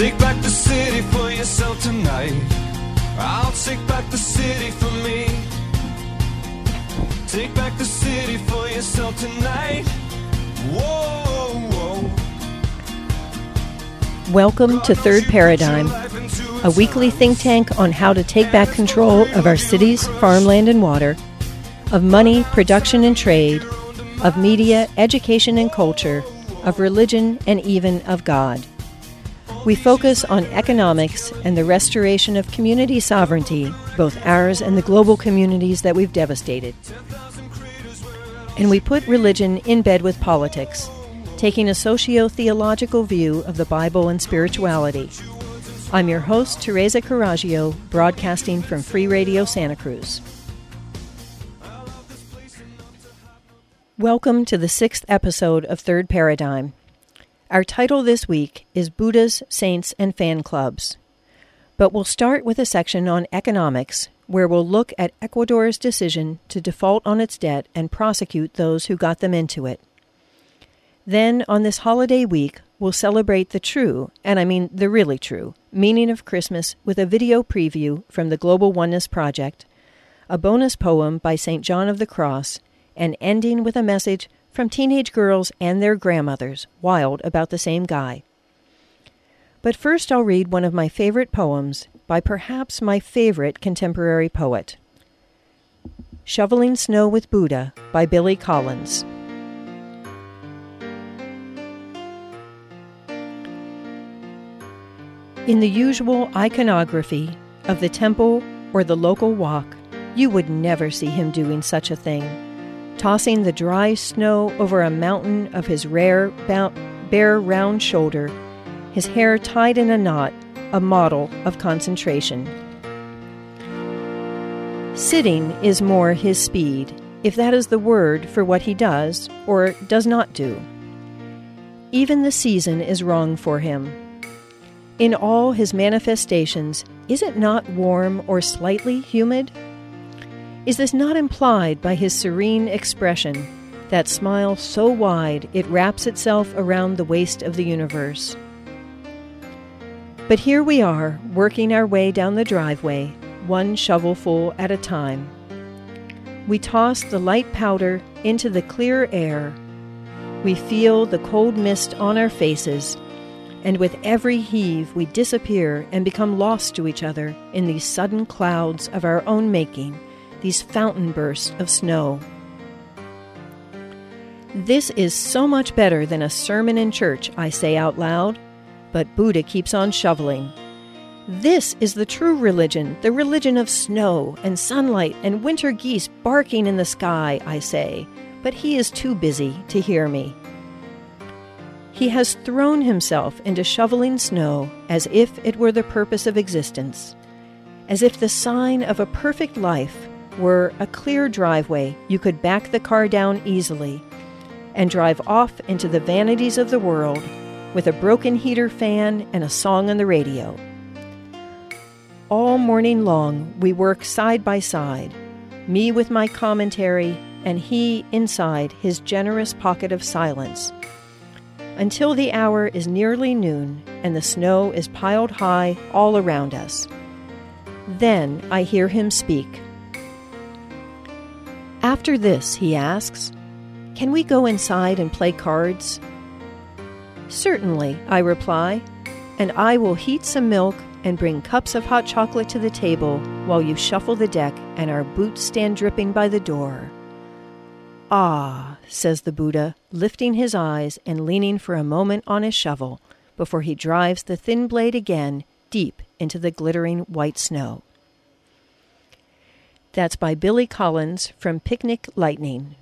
Take back the city for yourself tonight. I'll take back the city for me. Take back the city for yourself tonight. Whoa, whoa. Welcome to Third Paradigm, a weekly think tank on how to take back control of our cities, farmland, and water, of money, production, and trade, of media, education, and culture, of religion, and even of God. We focus on economics and the restoration of community sovereignty, both ours and the global communities that we've devastated. And we put religion in bed with politics, taking a socio-theological view of the Bible and spirituality. I'm your host, Teresa Caraggio, broadcasting from Free Radio Santa Cruz. Welcome to the 6th episode of Third Paradigm. Our title this week is Buddhas, Saints, and Fan Clubs. But we'll start with a section on economics, where we'll look at Ecuador's decision to default on its debt and prosecute those who got them into it. Then, on this holiday week, we'll celebrate the true, and I mean the really true, meaning of Christmas with a video preview from the Global Oneness Project, a bonus poem by St. John of the Cross, and ending with a message from teenage girls and their grandmothers, wild about the same guy. But first I'll read one of my favorite poems by perhaps my favorite contemporary poet. Shoveling Snow with Buddha by Billy Collins. In the usual iconography of the temple or the local walk, you would never see him doing such a thing, tossing the dry snow over a mountain of his rare, bare round shoulder, his hair tied in a knot, a model of concentration. Sitting is more his speed, if that is the word for what he does or does not do. Even the season is wrong for him. In all his manifestations, is it not warm or slightly humid? Is this not implied by his serene expression, that smile so wide it wraps itself around the waist of the universe? But here we are, working our way down the driveway, one shovelful at a time. We toss the light powder into the clear air. We feel the cold mist on our faces, and with every heave we disappear and become lost to each other in these sudden clouds of our own making, these fountain bursts of snow. This is so much better than a sermon in church, I say out loud, but Buddha keeps on shoveling. This is the true religion, the religion of snow and sunlight and winter geese barking in the sky, I say, but he is too busy to hear me. He has thrown himself into shoveling snow as if it were the purpose of existence, as if the sign of a perfect life were a clear driveway you could back the car down easily and drive off into the vanities of the world with a broken heater fan and a song on the radio. All morning long we work side by side, me with my commentary and he inside his generous pocket of silence, until the hour is nearly noon and the snow is piled high all around us. Then I hear him speak. After this, he asks, can we go inside and play cards? Certainly, I reply, and I will heat some milk and bring cups of hot chocolate to the table while you shuffle the deck and our boots stand dripping by the door. Ah, says the Buddha, lifting his eyes and leaning for a moment on his shovel before he drives the thin blade again deep into the glittering white snow. That's by Billy Collins from Picnic Lightning.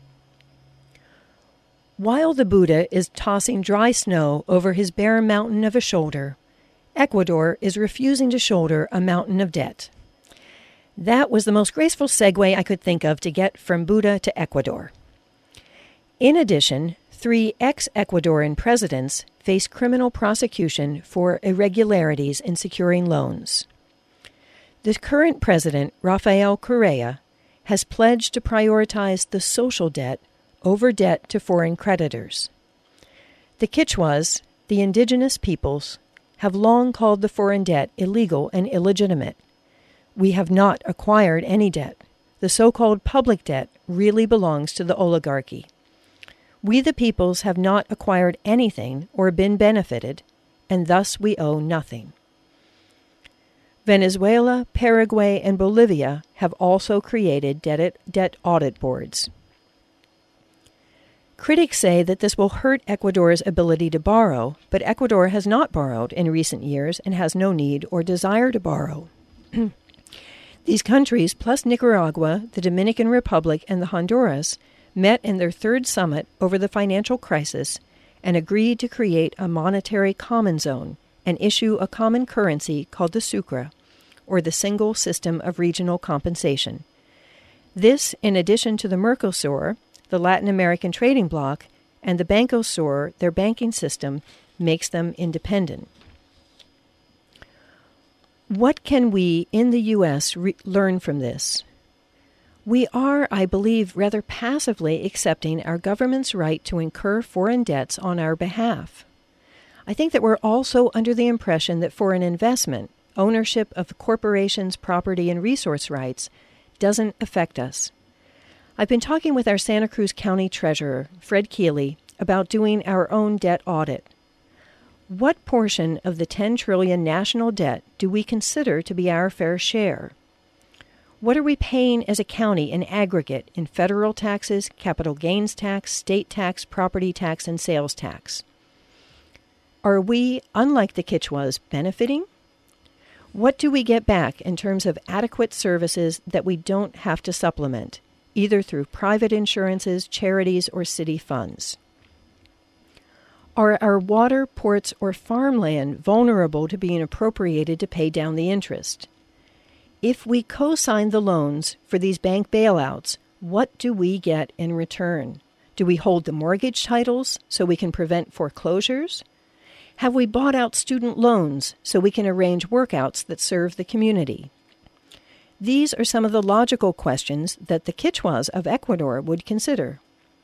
While the Buddha is tossing dry snow over his bare mountain of a shoulder, Ecuador is refusing to shoulder a mountain of debt. That was the most graceful segue I could think of to get from Buddha to Ecuador. In addition, 3 ex-Ecuadorian presidents face criminal prosecution for irregularities in securing loans. The current president, Rafael Correa, has pledged to prioritize the social debt over debt to foreign creditors. The Quichuas, the indigenous peoples, have long called the foreign debt illegal and illegitimate. We have not acquired any debt. The so-called public debt really belongs to the oligarchy. We the peoples have not acquired anything or been benefited, and thus we owe nothing. Venezuela, Paraguay, and Bolivia have also created debt audit boards. Critics say that this will hurt Ecuador's ability to borrow, but Ecuador has not borrowed in recent years and has no need or desire to borrow. These countries, plus Nicaragua, the Dominican Republic, and the Honduras, met in their third summit over the financial crisis and agreed to create a monetary common zone and issue a common currency called the Sucre, or the Single System of Regional Compensation. This, in addition to the Mercosur, the Latin American trading bloc, and the Bancosur, their banking system, makes them independent. What can we in the U.S. learn from this? We are, I believe, rather passively accepting our government's right to incur foreign debts on our behalf. I think that we're also under the impression that foreign investment, ownership of corporations' property and resource rights, doesn't affect us. I've been talking with our Santa Cruz County Treasurer, Fred Keeley, about doing our own debt audit. What portion of the $10 trillion national debt do we consider to be our fair share? What are we paying as a county in aggregate in federal taxes, capital gains tax, state tax, property tax, and sales tax? Are we, unlike the Quichuas, benefiting? What do we get back in terms of adequate services that we don't have to supplement, either through private insurances, charities, or city funds? Are our water, ports, or farmland vulnerable to being appropriated to pay down the interest? If we co-sign the loans for these bank bailouts, what do we get in return? Do we hold the mortgage titles so we can prevent foreclosures? Have we bought out student loans so we can arrange workouts that serve the community? These are some of the logical questions that the Quichuas of Ecuador would consider.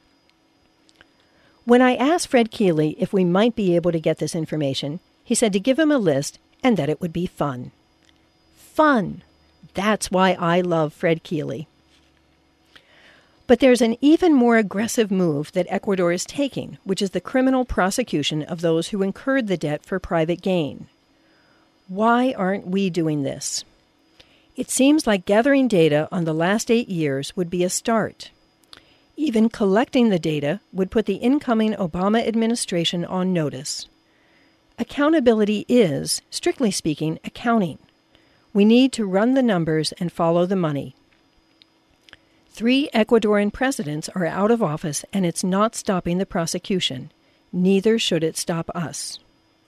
When I asked Fred Keeley if we might be able to get this information, he said to give him a list and that it would be fun. Fun! That's why I love Fred Keeley. But there's an even more aggressive move that Ecuador is taking, which is the criminal prosecution of those who incurred the debt for private gain. Why aren't we doing this? It seems like gathering data on the last 8 years would be a start. Even collecting the data would put the incoming Obama administration on notice. Accountability is, strictly speaking, accounting. We need to run the numbers and follow the money. 3 Ecuadorian presidents are out of office, and it's not stopping the prosecution. Neither should it stop us.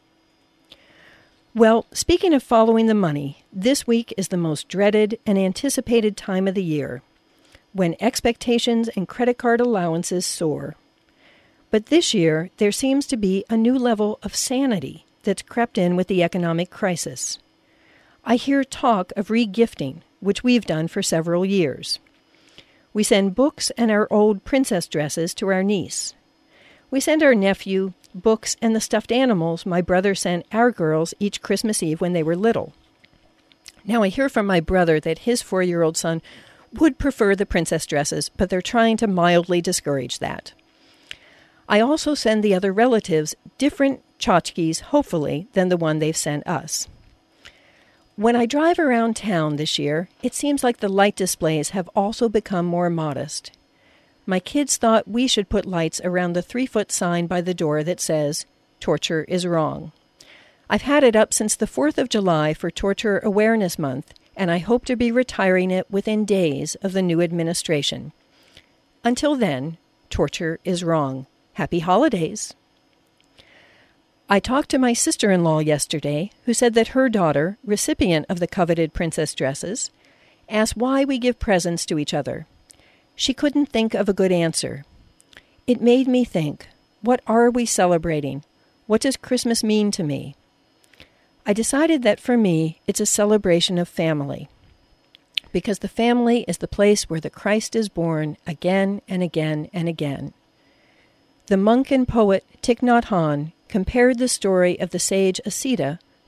Well, speaking of following the money, this week is the most dreaded and anticipated time of the year, when expectations and credit card allowances soar. But this year, there seems to be a new level of sanity that's crept in with the economic crisis. I hear talk of re-gifting, which we've done for several years. We send books and our old princess dresses to our niece. We send our nephew books and the stuffed animals my brother sent our girls each Christmas Eve when they were little. Now I hear from my brother that his 4-year-old son would prefer the princess dresses, but they're trying to mildly discourage that. I also send the other relatives different tchotchkes, hopefully, than the one they've sent us. When I drive around town this year, it seems like the light displays have also become more modest. My kids thought we should put lights around the 3-foot sign by the door that says, "Torture is wrong." I've had it up since the 4th of July for Torture Awareness Month, and I hope to be retiring it within days of the new administration. Until then, torture is wrong. Happy holidays. I talked to my sister-in-law yesterday, who said that her daughter, recipient of the coveted princess dresses, asked why we give presents to each other. She couldn't think of a good answer. It made me think, what are we celebrating? What does Christmas mean to me? I decided that for me, it's a celebration of family, because the family is the place where the Christ is born again and again and again. The monk and poet Thich Nhat Hanh compared the story of the sage Asita,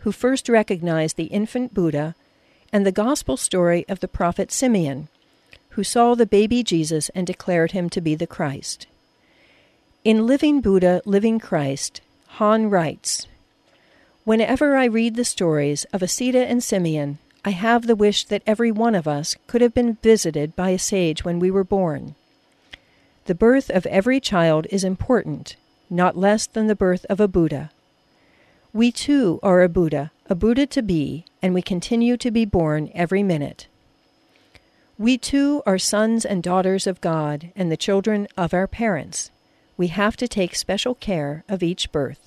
who first recognized the infant Buddha, and the gospel story of the prophet Simeon, who saw the baby Jesus and declared him to be the Christ. In Living Buddha, Living Christ, Han writes, "Whenever I read the stories of Asita and Simeon, I have the wish that every one of us could have been visited by a sage when we were born. The birth of every child is important, not less than the birth of a Buddha. We too are a Buddha to be, and we continue to be born every minute. We too are sons and daughters of God and the children of our parents. We have to take special care of each birth.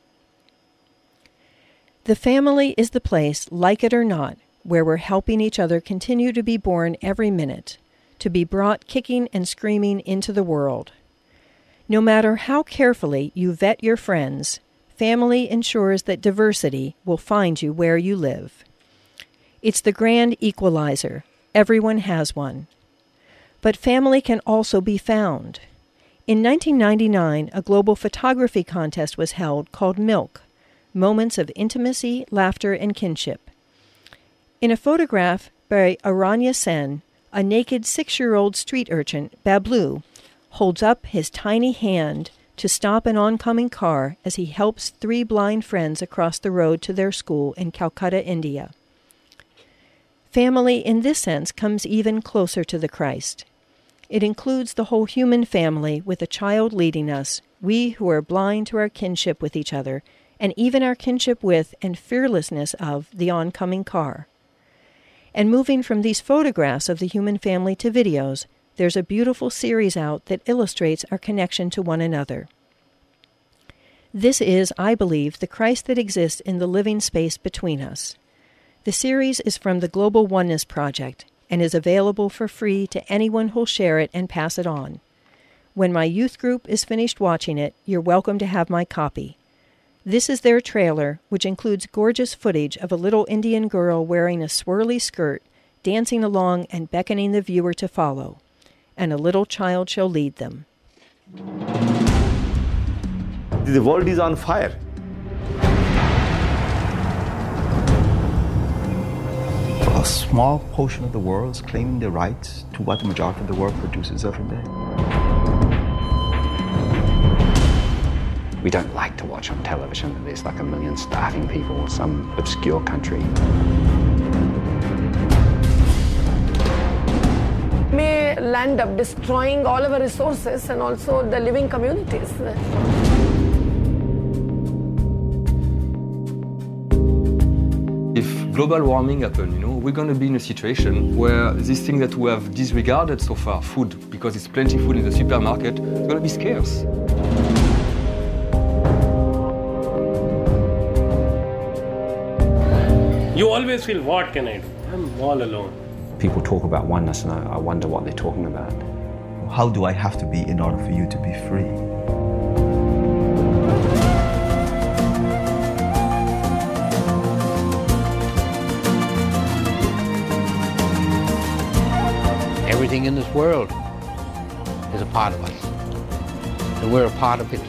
The family is the place, like it or not, where we're helping each other continue to be born every minute, to be brought kicking and screaming into the world. No matter how carefully you vet your friends, family ensures that diversity will find you where you live. It's the grand equalizer. Everyone has one. But family can also be found. In 1999, a global photography contest was held called MILK, Moments of Intimacy, Laughter, and Kinship. In a photograph by Aranya Sen, a naked 6-year-old street urchin, Bablu, holds up his tiny hand to stop an oncoming car as he helps 3 blind friends across the road to their school in Calcutta, India. Family in this sense comes even closer to the Christ. It includes the whole human family with a child leading us, we who are blind to our kinship with each other, and even our kinship with and fearlessness of the oncoming car. And moving from these photographs of the human family to videos, there's a beautiful series out that illustrates our connection to one another. This is, I believe, the Christ that exists in the living space between us. The series is from the Global Oneness Project and is available for free to anyone who'll share it and pass it on. When my youth group is finished watching it, you're welcome to have my copy. This is their trailer, which includes gorgeous footage of a little Indian girl wearing a swirly skirt, dancing along and beckoning the viewer to follow. And a little child shall lead them. The world is on fire. A small portion of the world is claiming the rights to what the majority of the world produces every day. We don't like to watch on television that there's like 1 million starving people in some obscure country. May land up destroying all of our resources and also the living communities. If global warming happens, we're going to be in a situation where this thing that we have disregarded so far, food, because it's plentiful in the supermarket, is going to be scarce. You always feel, what can I do? I'm all alone. People talk about oneness and I wonder what they're talking about. How do I have to be in order for you to be free? Everything in this world is a part of us, and we're a part of it.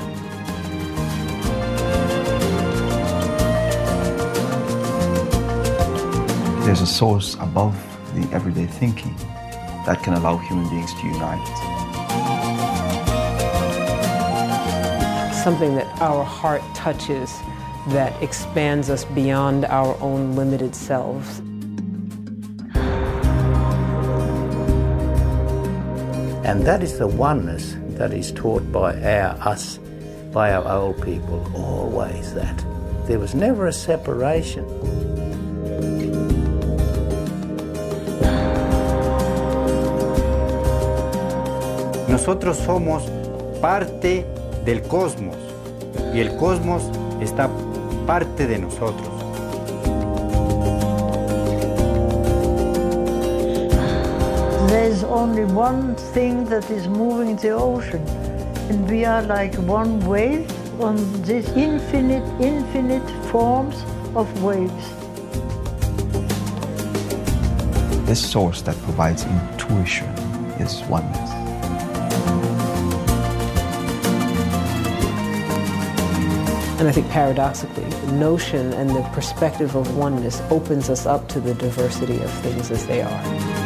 There's a source above the everyday thinking that can allow human beings to unite. Something that our heart touches that expands us beyond our own limited selves. And that is the oneness that is taught by us, by our old people, always that. There was never a separation. Nosotros somos parte del cosmos y el cosmos está parte de nosotros. There's only one thing that is moving the ocean, and we are like one wave on these infinite forms of waves. This source that provides intuition is oneness. And I think paradoxically, the notion and the perspective of oneness opens us up to the diversity of things as they are.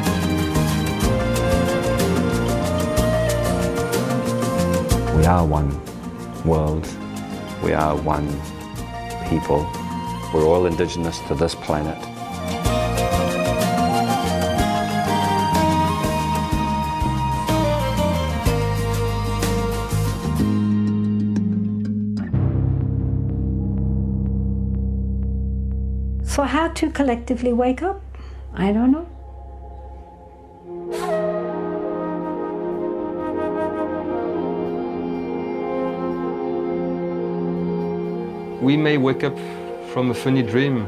We are one world. We are one people. We're all indigenous to this planet. So how to collectively wake up? I don't know. We may wake up from a funny dream.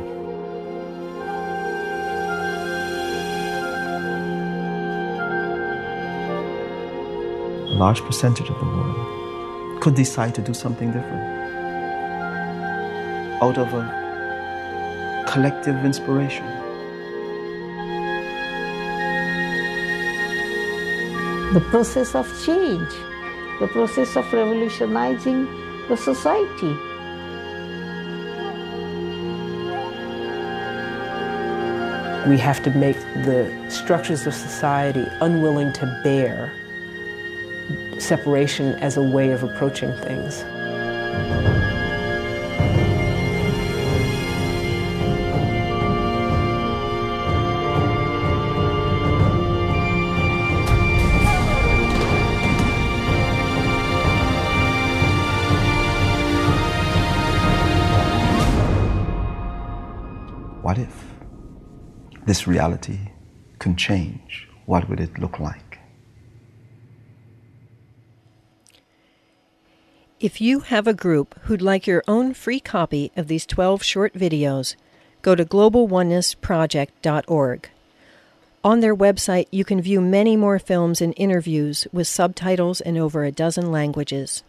A large percentage of the world could decide to do something different out of a collective inspiration. The process of change, the process of revolutionizing the society. We have to make the structures of society unwilling to bear separation as a way of approaching things. What if this reality can change? What would it look like? If you have a group who'd like your own free copy of these 12 short videos, go to globalonenessproject.org. On their website, you can view many more films and interviews with subtitles in over a dozen languages.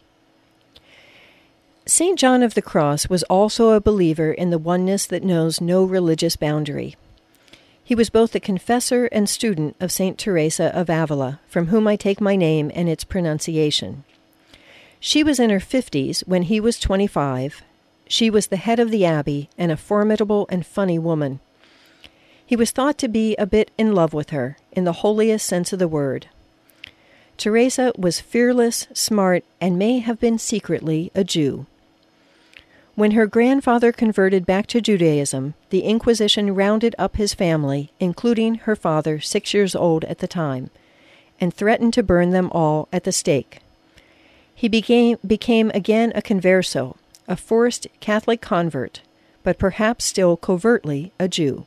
St. John of the Cross was also a believer in the oneness that knows no religious boundary. He was both the confessor and student of St. Teresa of Avila, from whom I take my name and its pronunciation. She was in her 50s when he was 25. She was the head of the abbey and a formidable and funny woman. He was thought to be a bit in love with her, in the holiest sense of the word. Teresa was fearless, smart, and may have been secretly a Jew. When her grandfather converted back to Judaism, the Inquisition rounded up his family, including her father, 6 years old at the time, and threatened to burn them all at the stake. He became again a converso, a forced Catholic convert, but perhaps still covertly a Jew.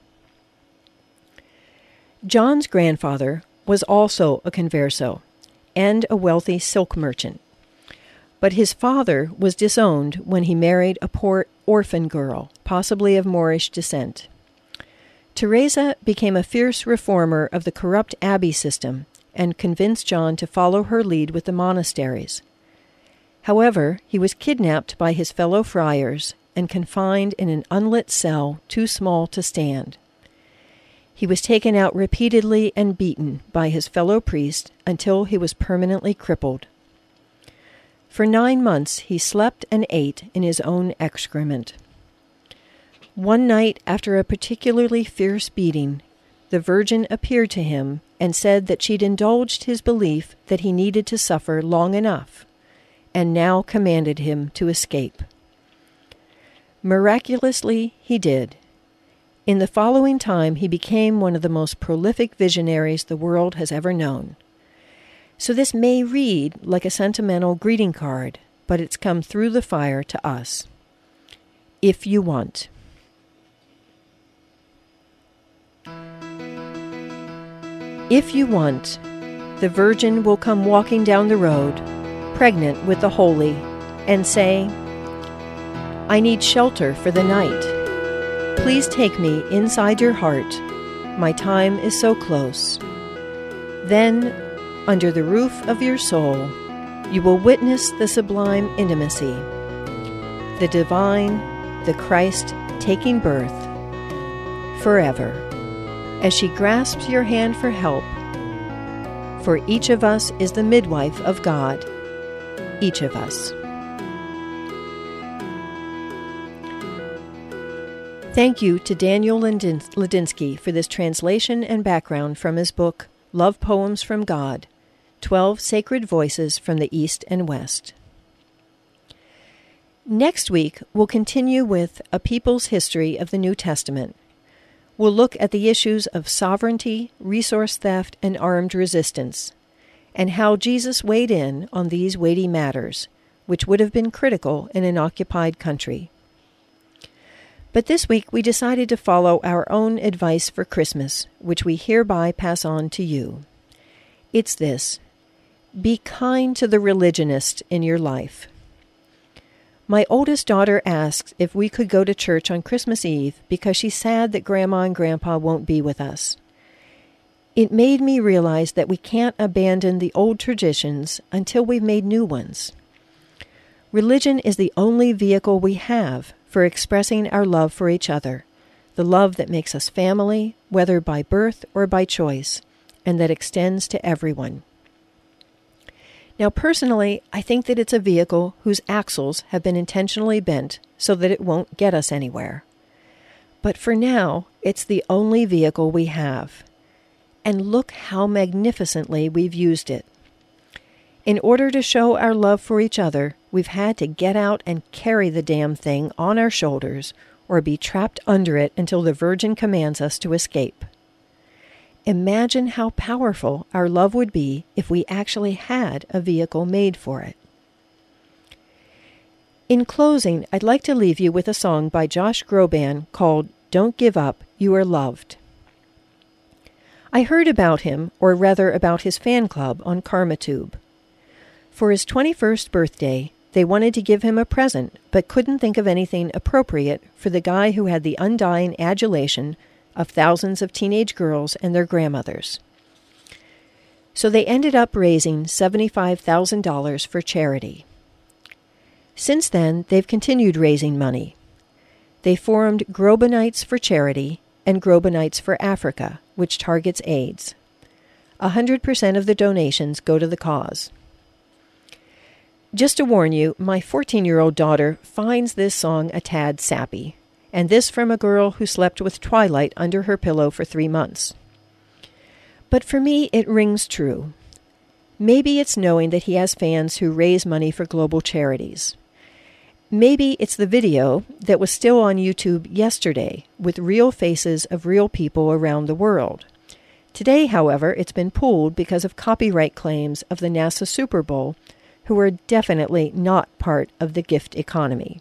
John's grandfather was also a converso and a wealthy silk merchant. But his father was disowned when he married a poor orphan girl, possibly of Moorish descent. Teresa became a fierce reformer of the corrupt abbey system and convinced John to follow her lead with the monasteries. However, he was kidnapped by his fellow friars and confined in an unlit cell too small to stand. He was taken out repeatedly and beaten by his fellow priests until he was permanently crippled. For 9 months he slept and ate in his own excrement. One night, after a particularly fierce beating, the Virgin appeared to him and said that she'd indulged his belief that he needed to suffer long enough, and now commanded him to escape. Miraculously, he did. In the following time, he became one of the most prolific visionaries the world has ever known. So this may read like a sentimental greeting card, but it's come through the fire to us. If you want. If you want, the Virgin will come walking down the road, pregnant with the Holy, and say, I need shelter for the night. Please take me inside your heart. My time is so close. Then, under the roof of your soul, you will witness the sublime intimacy, the divine, the Christ taking birth, forever, as she grasps your hand for help. For each of us is the midwife of God, each of us. Thank you to Daniel Ladinsky for this translation and background from his book, Love Poems from God, 12 Sacred Voices from the East and West. Next week, we'll continue with A People's History of the New Testament. We'll look at the issues of sovereignty, resource theft, and armed resistance, and how Jesus weighed in on these weighty matters, which would have been critical in an occupied country. But this week we decided to follow our own advice for Christmas, which we hereby pass on to you. It's this: be kind to the religionist in your life. My oldest daughter asks if we could go to church on Christmas Eve because she's sad that Grandma and Grandpa won't be with us. It made me realize that we can't abandon the old traditions until we've made new ones. Religion is the only vehicle we have for expressing our love for each other, the love that makes us family, whether by birth or by choice, and that extends to everyone. Now, personally, I think that it's a vehicle whose axles have been intentionally bent so that it won't get us anywhere. But for now, it's the only vehicle we have. And look how magnificently we've used it. In order to show our love for each other, we've had to get out and carry the damn thing on our shoulders or be trapped under it until the Virgin commands us to escape. Imagine how powerful our love would be if we actually had a vehicle made for it. In closing, I'd like to leave you with a song by Josh Groban called Don't Give Up, You Are Loved. I heard about him, or rather about his fan club, on KarmaTube. For his 21st birthday, they wanted to give him a present, but couldn't think of anything appropriate for the guy who had the undying adulation of thousands of teenage girls and their grandmothers. So they ended up raising $75,000 for charity. Since then, they've continued raising money. They formed Grobanites for Charity and Grobanites for Africa, which targets AIDS. 100% of the donations go to the cause. Just to warn you, my 14-year-old daughter finds this song a tad sappy, and this from a girl who slept with Twilight under her pillow for 3 months. But for me, it rings true. Maybe it's knowing that he has fans who raise money for global charities. Maybe it's the video that was still on YouTube yesterday with real faces of real people around the world. Today, however, it's been pulled because of copyright claims of the NASA Super Bowl, who are definitely not part of the gift economy.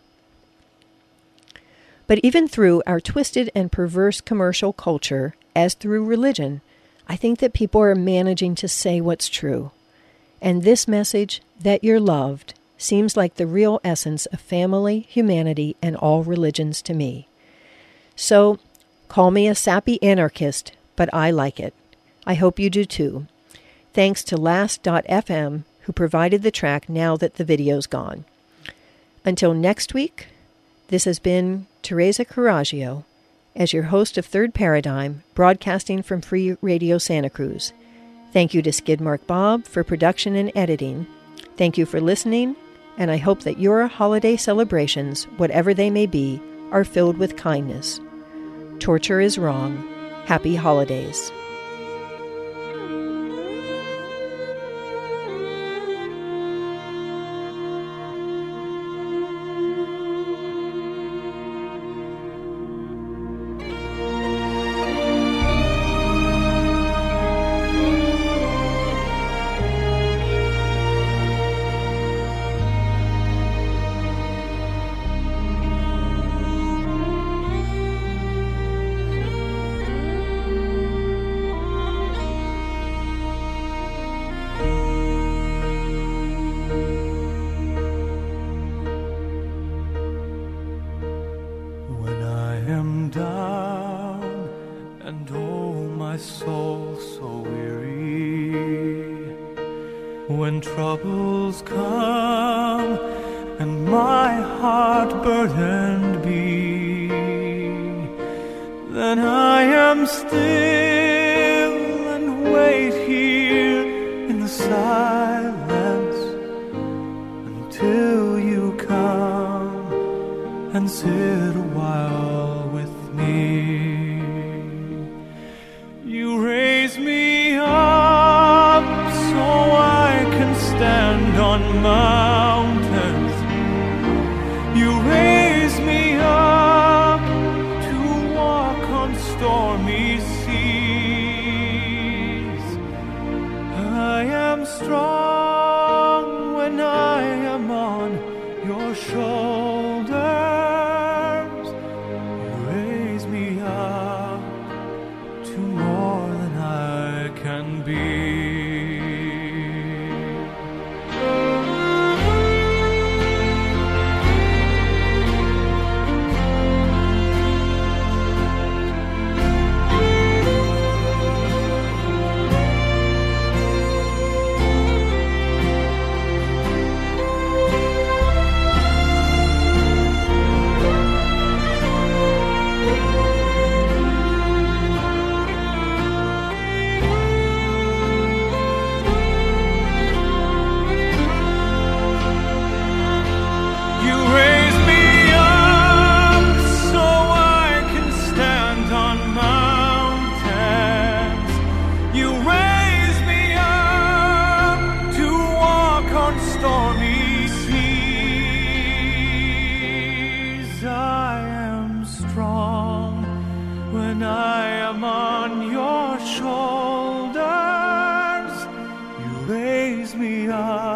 But even through our twisted and perverse commercial culture, as through religion, I think that people are managing to say what's true. And this message, that you're loved, seems like the real essence of family, humanity, and all religions to me. So, call me a sappy anarchist, but I like it. I hope you do too. Thanks to Last.fm, who provided the track now that the video's gone. Until next week, this has been Teresa Coraggio as your host of Third Paradigm, broadcasting from Free Radio Santa Cruz. Thank you to Skidmark Bob for production and editing. Thank you for listening, and I hope that your holiday celebrations, whatever they may be, are filled with kindness. Torture is wrong. Happy holidays. When troubles come and my heart burdened be, then I am still and wait here in the silence until you come and sit a while with me. When I am on your shoulders, you raise me up.